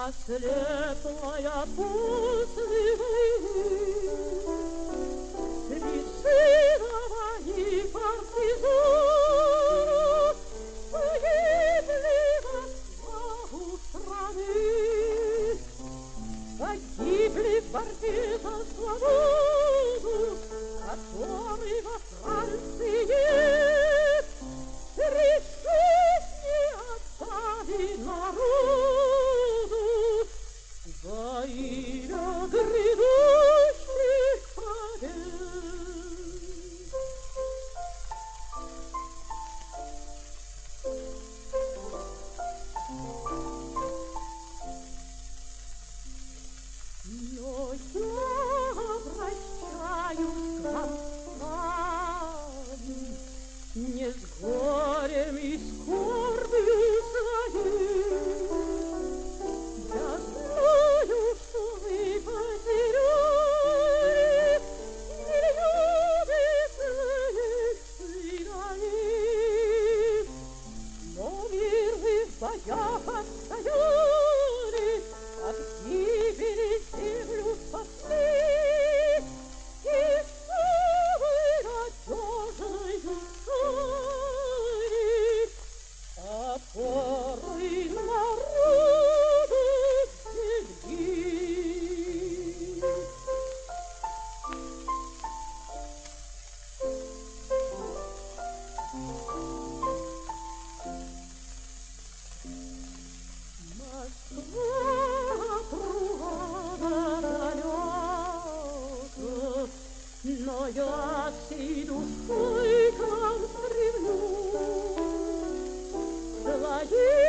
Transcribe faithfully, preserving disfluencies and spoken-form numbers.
светлая после войны, Тридцатого и партизан погибли во славу страны, погибли в борьбе за свободу, которой во Франции нет. Три жизни отдали народу за имя грядущих побед. Но я обращаюсь к вам с вами, не с горем и скорбью своей. Я знаю, что вы потеряли нелюбимых сыновей, но мир вы в боях отстояли, от гибели землю спасли, и самой надежною стали опорой народу земли. Москва кругом далека, но я всей душой к вам стремлюсь. Своей